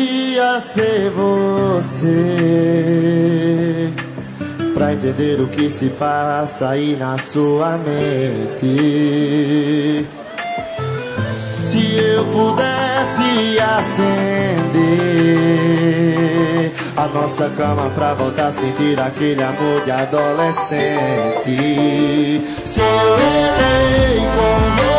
queria ser você pra entender o que se passa aí na sua mente. Se eu pudesse acender a nossa cama pra voltar a sentir aquele amor de adolescente. Se eu errei com